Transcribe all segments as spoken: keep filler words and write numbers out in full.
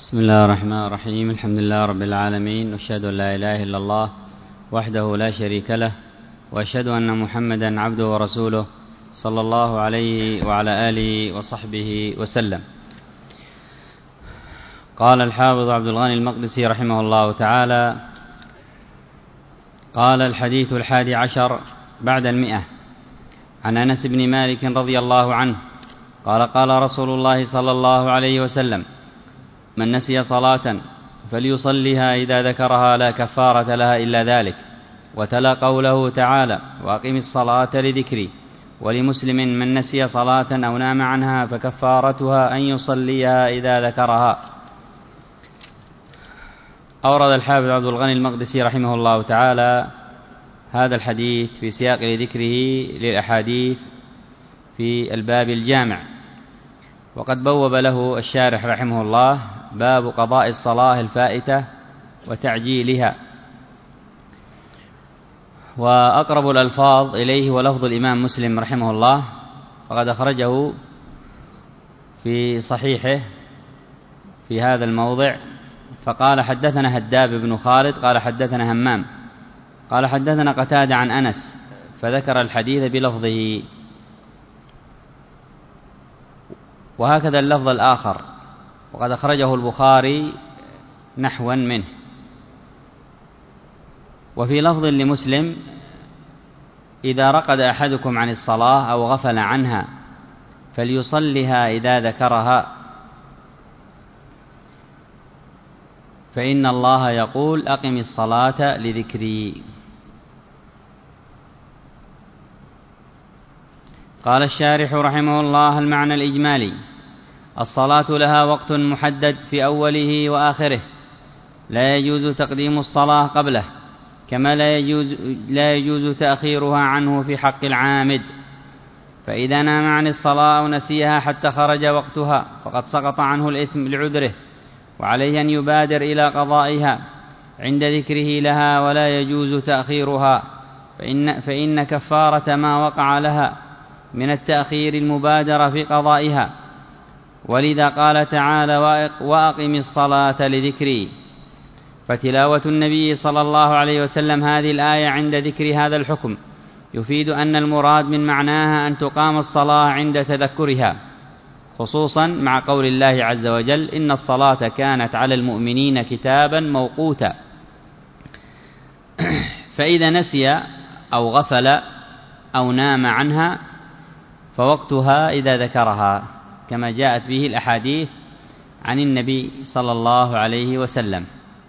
بسم الله الرحمن الرحيم. الحمد لله رب العالمين، وأشهد أن لا إله إلا الله وحده لا شريك له، وأشهد أن محمدا عبده ورسوله صلى الله عليه وعلى آله وصحبه وسلم. قال الحافظ عبد الغني المقدسي رحمه الله تعالى: قال الحديث الحادي عشر بعد المئة، عن أنس بن مالك رضي الله عنه قال: قال رسول الله صلى الله عليه وسلم: من نسي صلاة فليصلها إذا ذكرها لا كفارة لها إلا ذلك. وتلا قوله تعالى: وأقم الصلاة لذكري. ولمسلم: من نسي صلاة أو نام عنها فكفارتها أن يصليها إذا ذكرها. أورد الحافظ عبد الغني المقدسي رحمه الله تعالى هذا الحديث في سياق ذكره للأحاديث في الباب الجامع، وقد بوب له الشارح رحمه الله باب قضاء الصلاة الفائتة وتعجيلها. وأقرب الألفاظ إليه ولفظ الإمام مسلم رحمه الله، فقد أخرجه في صحيحه في هذا الموضع، فقال: حدثنا هداب بن خالد قال حدثنا همام قال حدثنا قتادة عن أنس، فذكر الحديث بلفظه. وهكذا اللفظ الآخر، وقد أخرجه البخاري نحوا منه. وفي لفظ لمسلم: إذا رقد أحدكم عن الصلاة أو غفل عنها فليصلها إذا ذكرها، فإن الله يقول: أقم الصلاة لذكري. قال الشارح رحمه الله: المعنى الإجمالي: الصلاة لها وقت محدد في أوله وآخره، لا يجوز تقديم الصلاة قبله، كما لا يجوز, لا يجوز تأخيرها عنه في حق العامد. فإذا نام عن الصلاة أو نسيها حتى خرج وقتها فقد سقط عنه الإثم لعذره، وعليه أن يبادر إلى قضائها عند ذكره لها، ولا يجوز تأخيرها، فإن, فإن كفارة ما وقع لها من التأخير المبادرة في قضائها. ولذا قال تعالى: وأقم الصلاة لذكري. فتلاوة النبي صلى الله عليه وسلم هذه الآية عند ذكر هذا الحكم يفيد أن المراد من معناها أن تقام الصلاة عند تذكرها، خصوصا مع قول الله عز وجل: إن الصلاة كانت على المؤمنين كتابا موقوتا. فإذا نسي أو غفل أو نام عنها فوقتها إذا ذكرها، كما جاءت به الأحاديث عن النبي صلى الله عليه وسلم.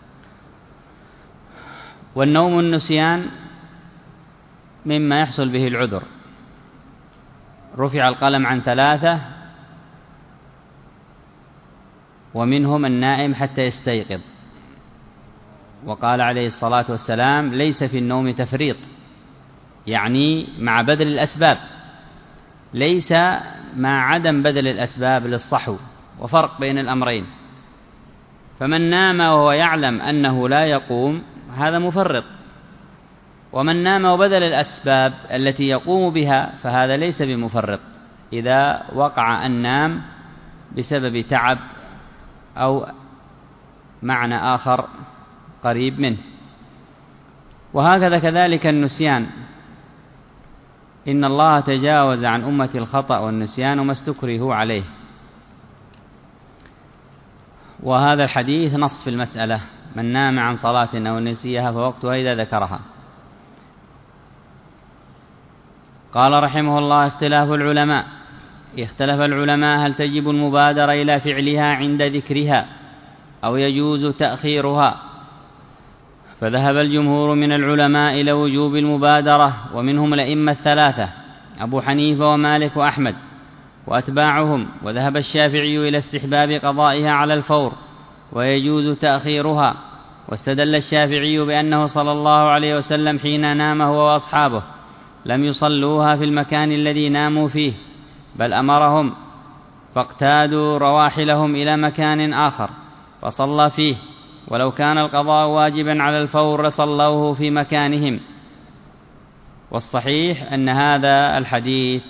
والنوم النسيان مما يحصل به العذر. رفع القلم عن ثلاثة، ومنهم النائم حتى يستيقظ. وقال عليه الصلاة والسلام: ليس في النوم تفريط، يعني مع بذل الأسباب، ليس مع عدم بذل الأسباب للصحو، وفرق بين الأمرين. فمن نام وهو يعلم أنه لا يقوم هذا مفرط، ومن نام وبذل الأسباب التي يقوم بها فهذا ليس بمفرط، إذا وقع النام بسبب تعب أو معنى آخر قريب منه. وهكذا كذلك النسيان، إن الله تجاوز عن أمة الخطأ والنسيان وما استكرهوا عليه. وهذا الحديث نص في المسألة: من نام عن صلاة أو نسيها فوقتها إذا ذكرها. قال رحمه الله: اختلاف العلماء. اختلف العلماء هل تجب المبادرة إلى فعلها عند ذكرها أو يجوز تأخيرها. فذهب الجمهور من العلماء إلى وجوب المبادرة، ومنهم الأئمة الثلاثة أبو حنيفة ومالك وأحمد وأتباعهم. وذهب الشافعي إلى استحباب قضائها على الفور ويجوز تأخيرها. واستدل الشافعي بأنه صلى الله عليه وسلم حين نام هو وأصحابه لم يصلوها في المكان الذي ناموا فيه، بل أمرهم فاقتادوا رواحلهم إلى مكان آخر فصلى فيه، ولو كان القضاء واجبا على الفور صلوه في مكانهم. والصحيح أن هذا الحديث،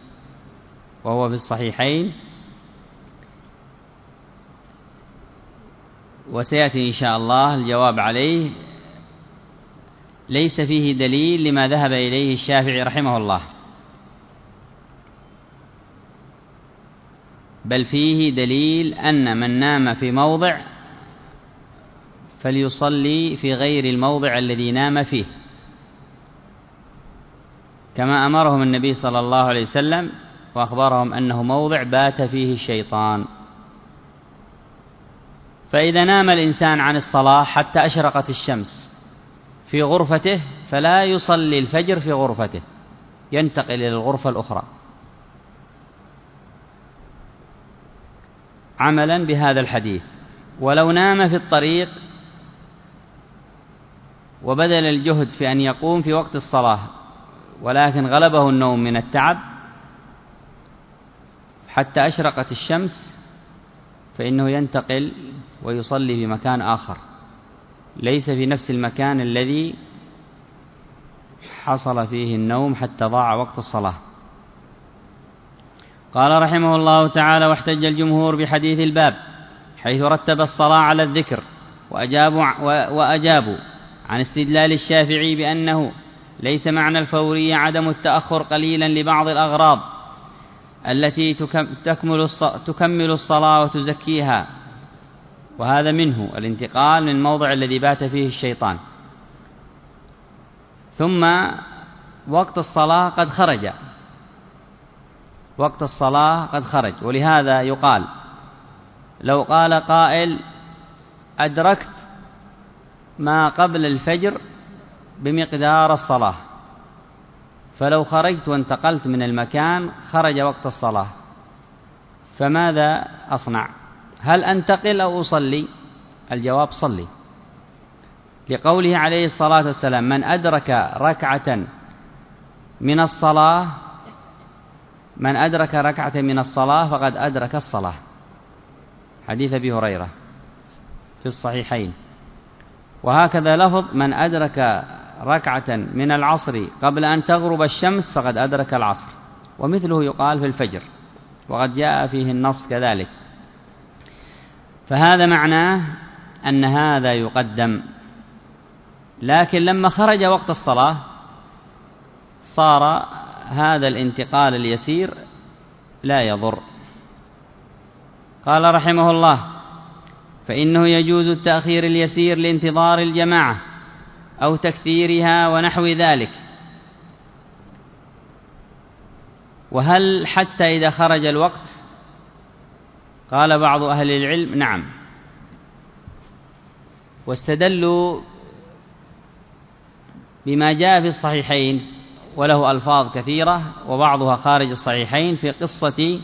وهو في الصحيحين، وسيأتي إن شاء الله الجواب عليه. ليس فيه دليل لما ذهب إليه الشافعي رحمه الله، بل فيه دليل أن من نام في موضع فليصلي في غير الموضع الذي نام فيه، كما أمرهم النبي صلى الله عليه وسلم وأخبرهم أنه موضع بات فيه الشيطان. فإذا نام الإنسان عن الصلاة حتى أشرقت الشمس في غرفته فلا يصلي الفجر في غرفته، ينتقل إلى الغرفة الأخرى عملا بهذا الحديث. ولو نام في الطريق وبذل الجهد في أن يقوم في وقت الصلاة ولكن غلبه النوم من التعب حتى أشرقت الشمس، فإنه ينتقل ويصلي في مكان آخر ليس في نفس المكان الذي حصل فيه النوم حتى ضاع وقت الصلاة. قال رحمه الله تعالى: واحتج الجمهور بحديث الباب حيث رتب الصلاة على الذكر، وأجابوا, وأجابوا عن استدلال الشافعي بأنه ليس معنى الفورية عدم التأخر قليلا لبعض الأغراض التي تكمل تكمل الصلاة وتزكيها، وهذا منه الانتقال من الموضع الذي بات فيه الشيطان. ثم وقت الصلاة قد خرج، وقت الصلاة قد خرج، ولهذا يقال لو قال قائل: أدركت ما قبل الفجر بمقدار الصلاة، فلو خرجت وانتقلت من المكان خرج وقت الصلاة، فماذا أصنع؟ هل أنتقل أو أصلي؟ الجواب: صلي، لقوله عليه الصلاة والسلام: من أدرك ركعة من الصلاة من أدرك ركعة من الصلاة فقد أدرك الصلاة، حديث أبي هريرة في الصحيحين. وهكذا لفظ: من أدرك ركعة من العصر قبل أن تغرب الشمس فقد أدرك العصر، ومثله يقال في الفجر، وقد جاء فيه النص كذلك. فهذا معناه أن هذا يقدم، لكن لما خرج وقت الصلاة صار هذا الانتقال اليسير لا يضر. قال رحمه الله: فإنه يجوز التأخير اليسير لانتظار الجماعة أو تكثيرها ونحو ذلك. وهل حتى إذا خرج الوقت؟ قال بعض أهل العلم: نعم، واستدلوا بما جاء في الصحيحين وله ألفاظ كثيرة وبعضها خارج الصحيحين في قصة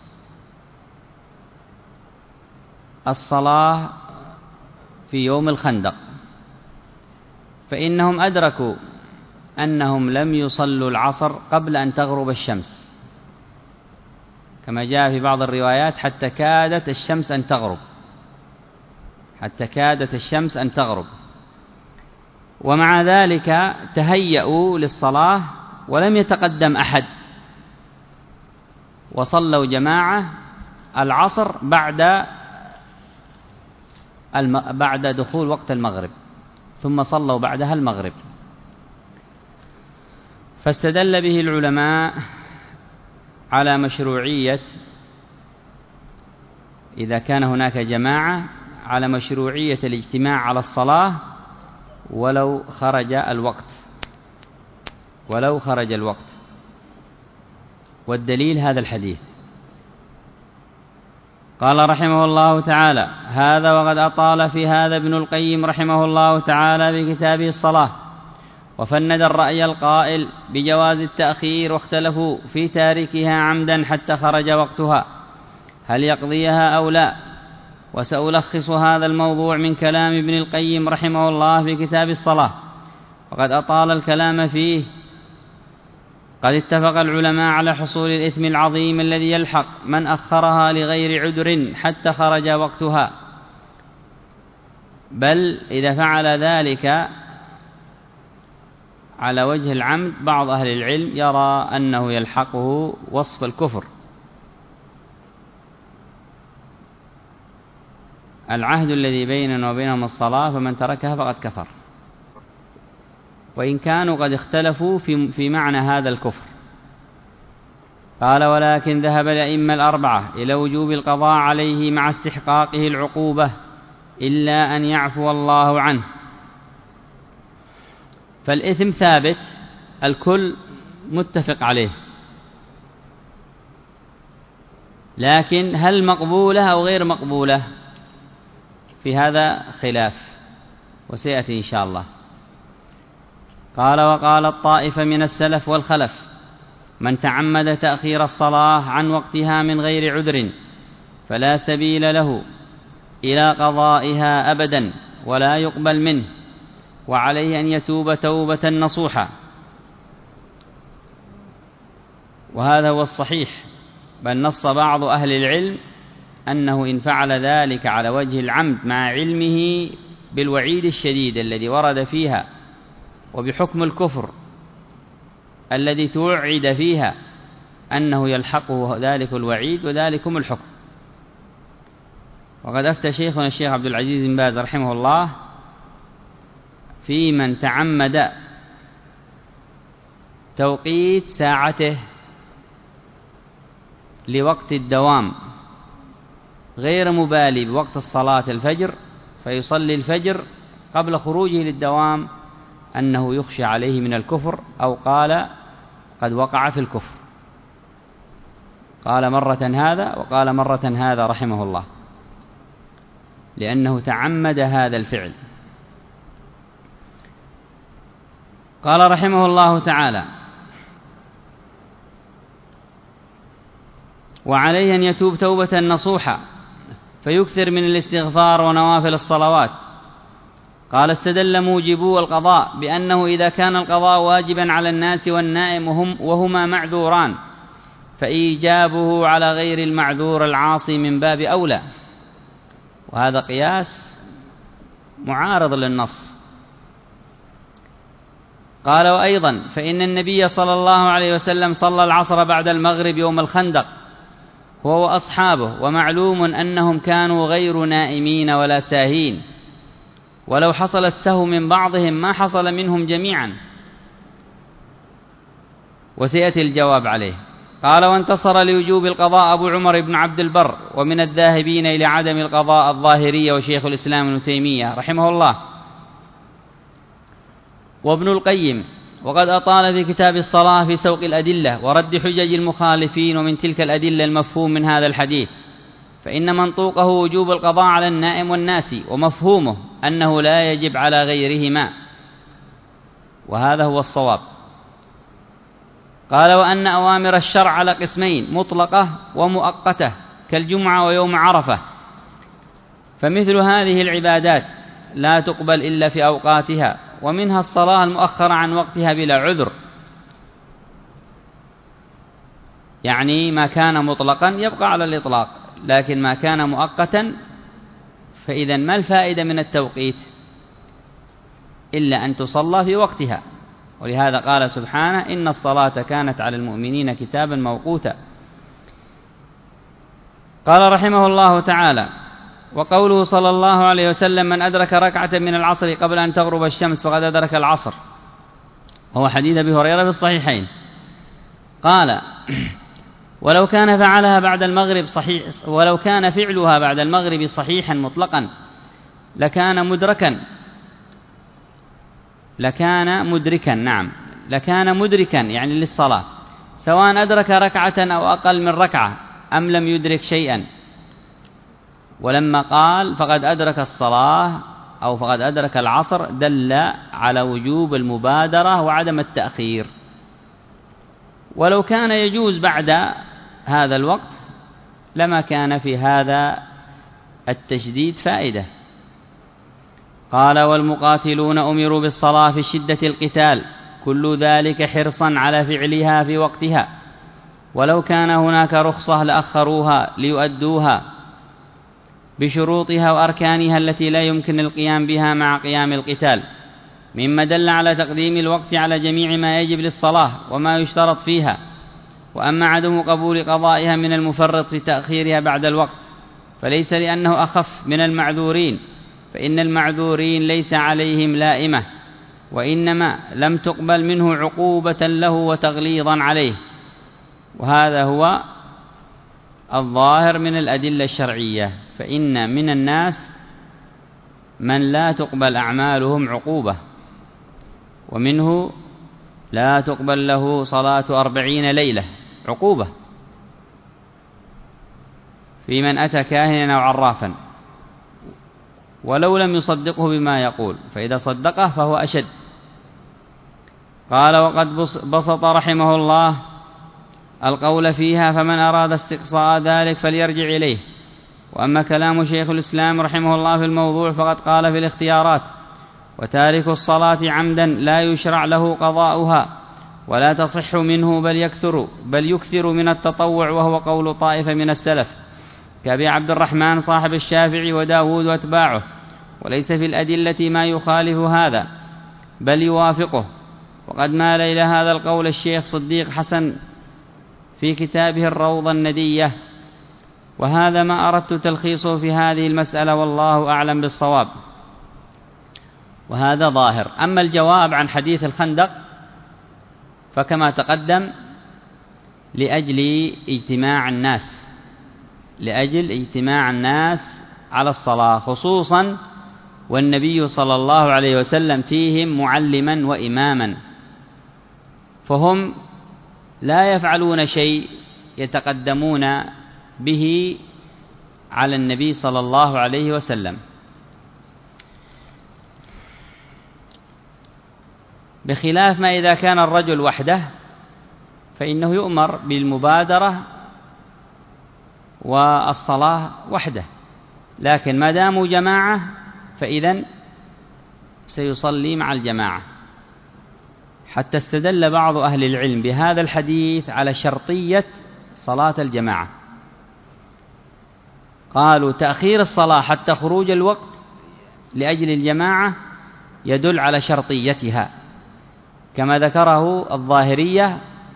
الصلاة في يوم الخندق، فإنهم أدركوا أنهم لم يصلوا العصر قبل أن تغرب الشمس، كما جاء في بعض الروايات: حتى كادت الشمس أن تغرب، حتى كادت الشمس أن تغرب. ومع ذلك تهيأوا للصلاة ولم يتقدم أحد، وصلوا جماعة العصر بعد الم... بعد دخول وقت المغرب، ثم صلوا بعدها المغرب. فاستدل به العلماء على مشروعية، إذا كان هناك جماعة، على مشروعية الاجتماع على الصلاة ولو خرج الوقت ولو خرج الوقت والدليل هذا الحديث. قال رحمه الله تعالى: هذا وقد أطال في هذا ابن القيم رحمه الله تعالى بكتابه الصلاة، وفند الرأي القائل بجواز التأخير، واختلفوا في تاركها عمدا حتى خرج وقتها هل يقضيها أو لا. وسألخص هذا الموضوع من كلام ابن القيم رحمه الله في كتاب الصلاة، وقد أطال الكلام فيه. قد اتفق العلماء على حصول الإثم العظيم الذي يلحق من أخرها لغير عذر حتى خرج وقتها، بل إذا فعل ذلك على وجه العمد بعض أهل العلم يرى أنه يلحقه وصف الكفر. العهد الذي بيننا وبينهم الصلاة، فمن تركها فقد كفر، وإن كانوا قد اختلفوا في في معنى هذا الكفر. قال: ولكن ذهب الأئمة الأربعة إلى وجوب القضاء عليه مع استحقاقه العقوبة إلا أن يعفو الله عنه. فالإثم ثابت، الكل متفق عليه، لكن هل مقبولة أو غير مقبولة؟ في هذا خلاف، وسيأتي إن شاء الله. قال: وقال الطائفة من السلف والخلف: من تعمد تأخير الصلاة عن وقتها من غير عذر فلا سبيل له إلى قضائها أبدا ولا يقبل منه، وعليه أن يتوب توبة نصوحا. وهذا هو الصحيح، بل نص بعض أهل العلم أنه إن فعل ذلك على وجه العمد مع علمه بالوعيد الشديد الذي ورد فيها وبحكم الكفر الذي توعد فيها، أنه يلحقه ذلك الوعيد وذلكم الحكم. وقد أفتى شيخنا الشيخ عبد العزيز بن باز رحمه الله في من تعمد توقيت ساعته لوقت الدوام غير مبالي بوقت الصلاة الفجر، فيصلي الفجر قبل خروجه للدوام، أنه يخشى عليه من الكفر، أو قال قد وقع في الكفر. قال مرة هذا وقال مرة هذا رحمه الله، لأنه تعمد هذا الفعل. قال رحمه الله تعالى: وعليه أن يتوب توبة نصوحا فيكثر من الاستغفار ونوافل الصلوات. قال: استدل موجبو القضاء بأنه إذا كان القضاء واجبا على الناس والنائم وهم وهما معذوران فإيجابه على غير المعذور العاصي من باب أولى. وهذا قياس معارض للنص. قال: وأيضا فإن النبي صلى الله عليه وسلم صلى العصر بعد المغرب يوم الخندق هو وأصحابه، ومعلوم أنهم كانوا غير نائمين ولا ساهين، ولو حصل السهو من بعضهم ما حصل منهم جميعا. وسيأتي الجواب عليه. قال: وانتصر لوجوب القضاء أبو عمر بن عبد البر، ومن الذاهبين إلى عدم القضاء الظاهرية وشيخ الإسلام ابن تيمية رحمه الله وابن القيم. وقد أطال في كتاب الصلاة في سوق الأدلة ورد حجج المخالفين، ومن تلك الأدلة المفهوم من هذا الحديث، فإن منطوقه وجوب القضاء على النائم والناس، ومفهومه أنه لا يجب على غيرهما، وهذا هو الصواب. قال: وأن أوامر الشرع على قسمين: مطلقة ومؤقتة، كالجمعة ويوم عرفة. فمثل هذه العبادات لا تقبل إلا في أوقاتها، ومنها الصلاة المؤخرة عن وقتها بلا عذر، يعني ما كان مطلقا يبقى على الإطلاق، لكن ما كان مؤقتا فإذا ما الفائدة من التوقيت إلا أن تصلى في وقتها. ولهذا قال سبحانه: إن الصلاة كانت على المؤمنين كتابا موقوتا. قال رحمه الله تعالى: وقوله صلى الله عليه وسلم: من أدرك ركعة من العصر قبل أن تغرب الشمس فقد أدرك العصر، وهو حديث أبي هريرة في الصحيحين. قال: ولو كان فعلها بعد المغرب صحيح ولو كان فعلها بعد المغرب صحيحا مطلقا لكان مدركا لكان مدركا نعم لكان مدركا يعني للصلاة، سواء أدرك ركعة أو أقل من ركعة أم لم يدرك شيئا. ولما قال فقد أدرك الصلاة أو فقد أدرك العصر دل على وجوب المبادرة وعدم التأخير. ولو كان يجوز بعد هذا الوقت لما كان في هذا التشديد فائدة. قال: والمقاتلون أمروا بالصلاة في شدة القتال، كل ذلك حرصا على فعلها في وقتها، ولو كان هناك رخصة لأخروها ليؤدوها بشروطها وأركانها التي لا يمكن القيام بها مع قيام القتال، مما دل على تقديم الوقت على جميع ما يجب للصلاة وما يشترط فيها. وأما عدم قبول قضائها من المفرط في تأخيرها بعد الوقت فليس لأنه أخف من المعذورين، فإن المعذورين ليس عليهم لائمة، وإنما لم تقبل منه عقوبة له وتغليظا عليه. وهذا هو الظاهر من الأدلة الشرعية. فإن من الناس من لا تقبل أعمالهم عقوبة، ومنه لا تقبل له صلاة أربعين ليلة عقوبة، في من أتى كاهنا أو عرافا ولو لم يصدقه بما يقول، فإذا صدقه فهو أشد. قال: وقد بسط رحمه الله القول فيها، فمن أراد استقصاء ذلك فليرجع إليه. وأما كلام شيخ الإسلام رحمه الله في الموضوع فقد قال في الاختيارات: وتارك الصلاة عمدا لا يشرع له قضاؤها ولا تصح منه، بل يكثر بل يكثر من التطوع، وهو قول طائفة من السلف كأبي عبد الرحمن صاحب الشافعي وداود واتباعه. وليس في الأدلة ما يخالف هذا بل يوافقه، وقد مال إلى هذا القول الشيخ صديق حسن في كتابه الروضة الندية، وهذا ما أردت تلخيصه في هذه المسألة، والله أعلم بالصواب. وهذا ظاهر. أما الجواب عن حديث الخندق فكما تقدم لأجل اجتماع الناس لأجل اجتماع الناس على الصلاة خصوصا، والنبي صلى الله عليه وسلم فيهم معلما وإماما، فهم لا يفعلون شيء يتقدمون به على النبي صلى الله عليه وسلم، بخلاف ما إذا كان الرجل وحده فإنه يؤمر بالمبادرة والصلاة وحده، لكن ما داموا جماعة فإذن سيصلي مع الجماعة. حتى استدل بعض أهل العلم بهذا الحديث على شرطية صلاة الجماعة، قالوا تأخير الصلاة حتى خروج الوقت لأجل الجماعة يدل على شرطيتها، كما ذكره الظاهرية،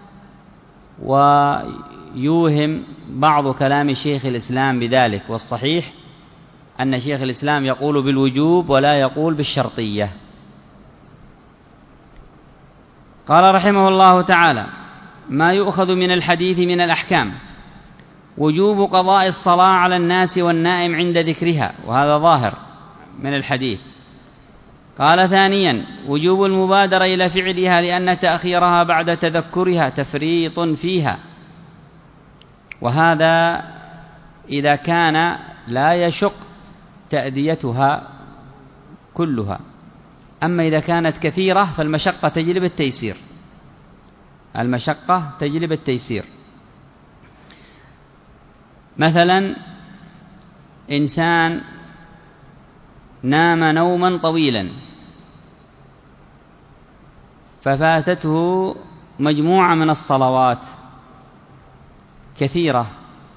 ويوهم بعض كلام شيخ الإسلام بذلك. والصحيح أن شيخ الإسلام يقول بالوجوب ولا يقول بالشرطية. قال رحمه الله تعالى: ما يؤخذ من الحديث من الأحكام: وجوب قضاء الصلاة على الناس والنائم عند ذكرها، وهذا ظاهر من الحديث. قال ثانيا: وجوب المبادرة إلى فعلها، لأن تأخيرها بعد تذكرها تفريط فيها، وهذا إذا كان لا يشق تأديتها كلها. أما إذا كانت كثيرة فالمشقة تجلب التيسير المشقة تجلب التيسير مثلا إنسان نام نوما طويلا ففاتته مجموعة من الصلوات كثيرة،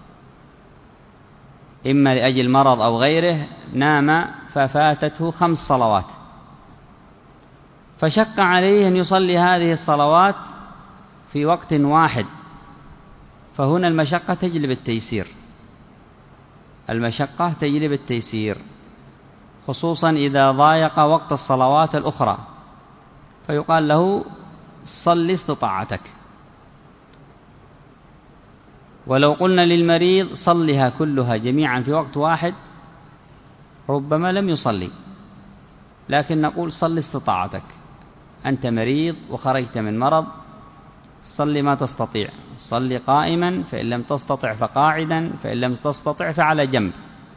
إما لأجل مرض أو غيره، نام ففاتته خمس صلوات، فشق عليه أن يصلي هذه الصلوات في وقت واحد، فهنا المشقة تجلب التيسير المشقة تجلب التيسير خصوصا إذا ضايق وقت الصلوات الأخرى، فيقال له صل استطاعتك. ولو قلنا للمريض صلها كلها جميعا في وقت واحد ربما لم يصلي، لكن نقول صل استطاعتك، أنت مريض وخرجت من مرض، صل ما تستطيع، صل قائما، فإن لم تستطع فقاعدا، فإن لم تستطع فعلى جنب.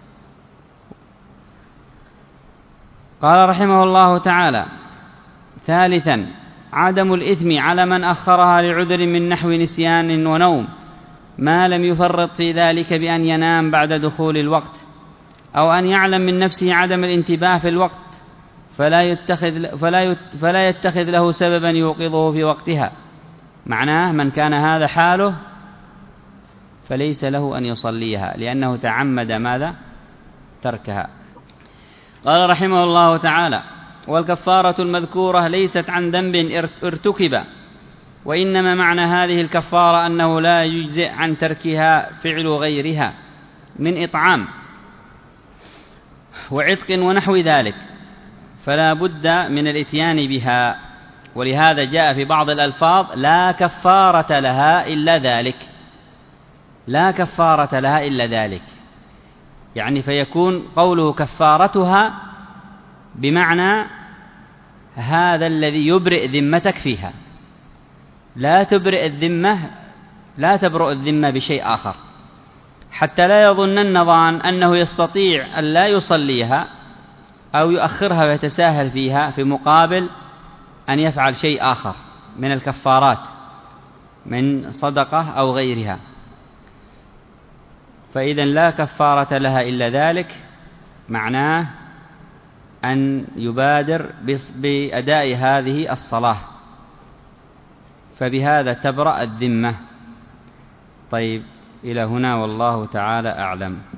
قال رحمه الله تعالى: ثالثا: عدم الإثم على من أخرها لعذر من نحو نسيان ونوم، ما لم يفرط في ذلك بأن ينام بعد دخول الوقت، أو أن يعلم من نفسه عدم الانتباه في الوقت فلا يتخذ, فلا فلا يتخذ له سببا يوقظه في وقتها. معناه من كان هذا حاله فليس له أن يصليها لأنه تعمد ماذا؟ تركها. قال رحمه الله تعالى: والكفارة المذكورة ليست عن ذنب ارتكب، وإنما معنى هذه الكفارة أنه لا يجزئ عن تركها فعل غيرها من إطعام وعتق ونحو ذلك، فلا بد من الإتيان بها. ولهذا جاء في بعض الألفاظ لا كفارة لها إلا ذلك، لا كفارة لها إلا ذلك، يعني فيكون قوله كفارتها بمعنى هذا الذي يبرئ ذمتك فيها. لا تبرئ الذمة، لا تبرئ الذمة بشيء آخر، حتى لا يظن النظان أنه يستطيع أن لا يصليها أو يؤخرها ويتساهل فيها في مقابل أن يفعل شيء آخر من الكفارات من صدقة أو غيرها. فإذا لا كفارة لها إلا ذلك معناه أن يبادر بأداء هذه الصلاة، فبهذا تبرأ الذمة. طيب، إلى هنا والله تعالى أعلم.